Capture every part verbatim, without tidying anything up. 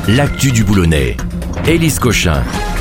l'actu du Boulonnais. Élise Cochin.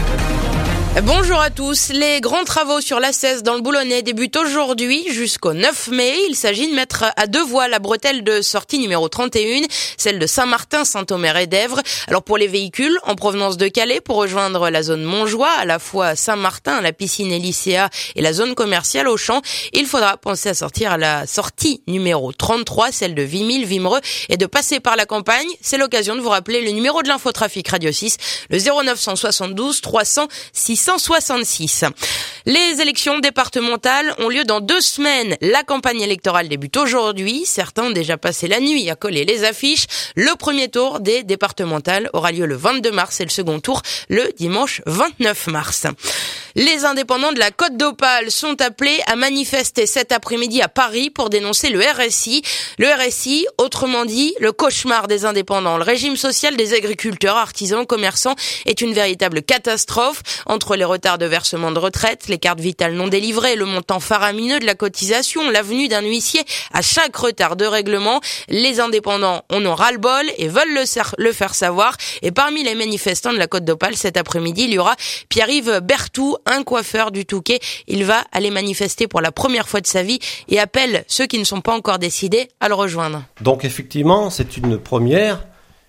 Bonjour à tous. Les grands travaux sur l'A seize dans le Boulonnais débutent aujourd'hui jusqu'au neuf mai. Il s'agit de mettre à deux voies la bretelle de sortie numéro trente et un, celle de Saint-Martin, Saint-Omer et d'Èvres. Alors pour les véhicules en provenance de Calais pour rejoindre la zone Montjoie, à la fois Saint-Martin, la piscine et lycéa et la zone commerciale Auchan, il faudra penser à sortir à la sortie numéro trente-trois, celle de Vimille, Vimereux, et de passer par la campagne. C'est l'occasion de vous rappeler le numéro de l'infotrafic Radio six, le zéro neuf cent soixante-douze trois cents six cent soixante-six. Les élections départementales ont lieu dans deux semaines. La campagne électorale débute aujourd'hui. Certains ont déjà passé la nuit à coller les affiches. Le premier tour des départementales aura lieu le vingt-deux mars et le second tour le dimanche vingt-neuf mars. Les indépendants de la Côte d'Opale sont appelés à manifester cet après-midi à Paris pour dénoncer le R S I. Le R S I, autrement dit, le cauchemar des indépendants. Le régime social des agriculteurs, artisans, commerçants est une véritable catastrophe. Entre les retards de versement de retraite, les cartes vitales non délivrées, le montant faramineux de la cotisation, l'avenue d'un huissier à chaque retard de règlement, les indépendants en ont ras-le-bol et veulent le, ser- le faire savoir. Et parmi les manifestants de la Côte d'Opale cet après-midi, il y aura Pierre-Yves Berthoud, un coiffeur du Touquet. Il va aller manifester pour la première fois de sa vie et appelle ceux qui ne sont pas encore décidés à le rejoindre. Donc effectivement, c'est une première.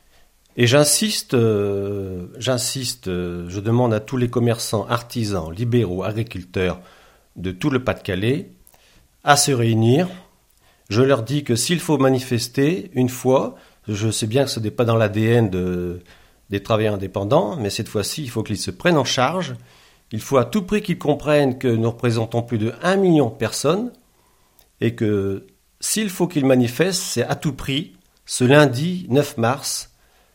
Et j'insiste, euh, j'insiste, euh, je demande à tous les commerçants, artisans, libéraux, agriculteurs de tout le Pas-de-Calais à se réunir. Je leur dis que s'il faut manifester une fois, je sais bien que ce n'est pas dans l'A D N de, des travailleurs indépendants, mais cette fois-ci, il faut qu'ils se prennent en charge. Il faut à tout prix qu'ils comprennent que nous représentons plus de un million de personnes et que s'il faut qu'ils manifestent, c'est à tout prix ce lundi neuf mars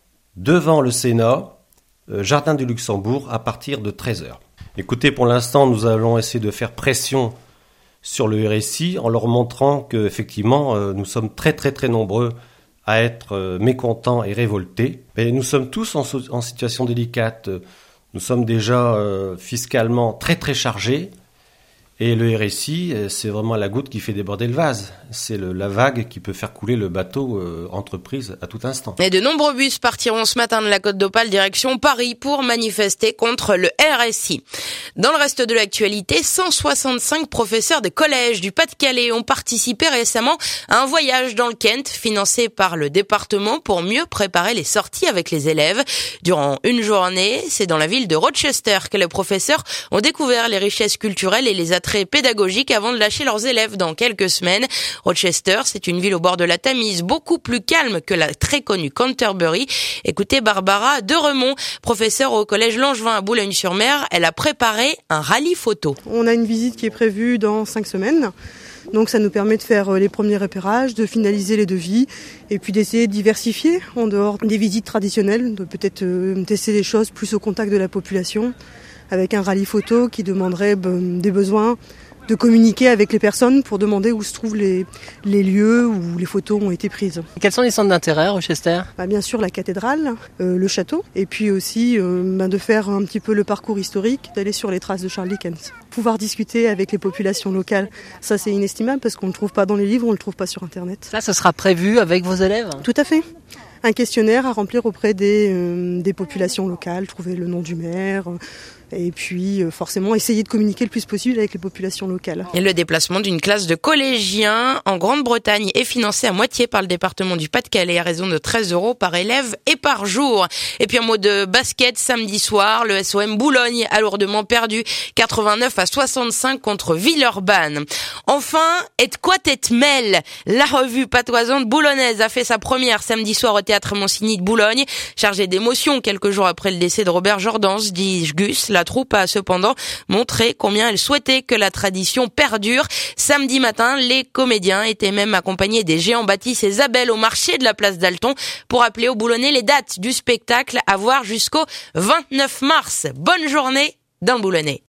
devant le Sénat, euh, Jardin du Luxembourg, à partir de treize heures. Écoutez, pour l'instant, nous allons essayer de faire pression sur le R S I en leur montrant qu'effectivement, euh, nous sommes très très très nombreux à être euh, mécontents et révoltés. Mais nous sommes tous en, en situation délicate. Nous sommes déjà euh, fiscalement très très chargés. Et le R S I, c'est vraiment la goutte qui fait déborder le vase. C'est le, la vague qui peut faire couler le bateau euh, entreprise à tout instant. Et de nombreux bus partiront ce matin de la Côte d'Opale direction Paris pour manifester contre le R S I. Dans le reste de l'actualité, cent soixante-cinq professeurs de collèges du Pas-de-Calais ont participé récemment à un voyage dans le Kent financé par le département pour mieux préparer les sorties avec les élèves. Durant une journée, c'est dans la ville de Rochester que les professeurs ont découvert les richesses culturelles et les attraits pédagogiques avant de lâcher leurs élèves dans quelques semaines. Rochester, c'est une ville au bord de la Tamise, beaucoup plus calme que la très connue Canterbury. Écoutez Barbara Deremont, professeure au collège Langevin à Boulogne-sur-Mer, elle a préparé un rallye photo. On a une visite qui est prévue dans cinq semaines. Donc ça nous permet de faire les premiers repérages, de finaliser les devis et puis d'essayer de diversifier en dehors des visites traditionnelles, de peut-être tester des choses plus au contact de la population avec un rallye photo qui demanderait des besoins de communiquer avec les personnes pour demander où se trouvent les, les lieux où les photos ont été prises. Quels sont les centres d'intérêt, Rochester ? Bah, bien sûr la cathédrale, euh, le château, et puis aussi euh, bah, de faire un petit peu le parcours historique, d'aller sur les traces de Charles Dickens. Pouvoir discuter avec les populations locales, ça c'est inestimable parce qu'on ne le trouve pas dans les livres, on ne le trouve pas sur Internet. Ça, ce sera prévu avec vos élèves ? Tout à fait. Un questionnaire à remplir auprès des, euh, des populations locales, trouver le nom du maire, euh, et puis euh, forcément essayer de communiquer le plus possible avec les populations locales. Et le déplacement d'une classe de collégiens en Grande-Bretagne est financé à moitié par le département du Pas-de-Calais à raison de treize euros par élève et par jour. Et puis en mot de basket, samedi soir, le S O M Boulogne a lourdement perdu quatre-vingt-neuf à soixante-cinq contre Villeurbanne. Enfin, et de quoi tête mêle, la revue patoisante boulonnaise a fait sa première samedi soir au théâtre Monsigny de Boulogne. Chargée d'émotion quelques jours après le décès de Robert Jordans, dit Gus, la troupe a cependant montré combien elle souhaitait que la tradition perdure. Samedi matin, les comédiens étaient même accompagnés des géants Baptiste et Isabelle au marché de la place d'Alton pour appeler aux Boulonnais les dates du spectacle à voir jusqu'au vingt-neuf mars. Bonne journée dans le Boulonnais.